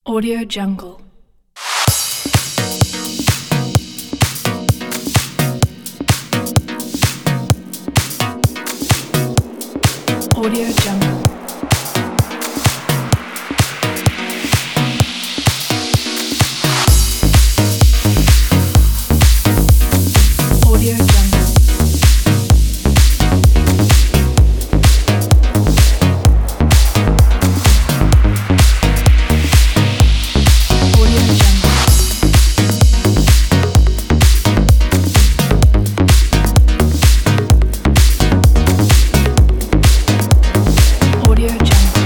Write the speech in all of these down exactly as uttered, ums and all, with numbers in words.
Audio Jungle. Audio Jungle. Audio Jungle. Audio Jungle. Audio Jungle.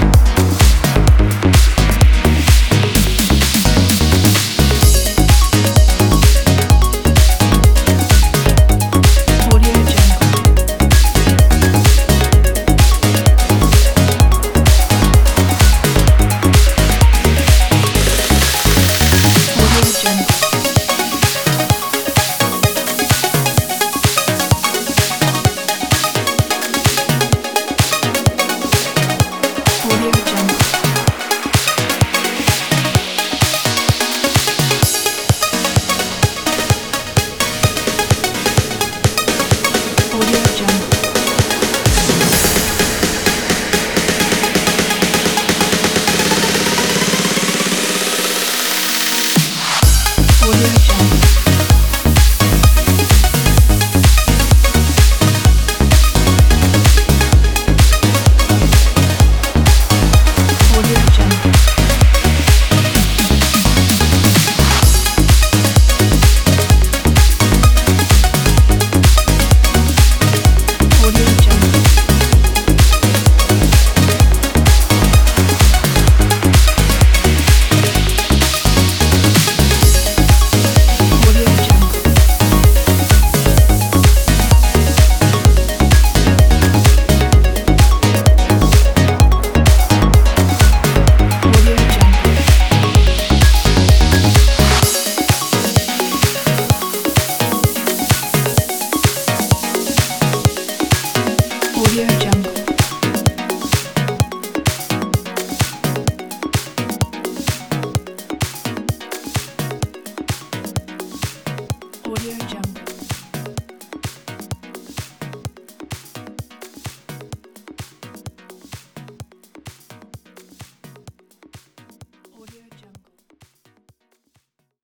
Audio Jungle. Audio Jungle. Audio Jungle. Audio Jungle. Audio Jungle. Audio Jungle. Audio Jungle. Audio Jungle. Audio Jungle. Audio Jungle.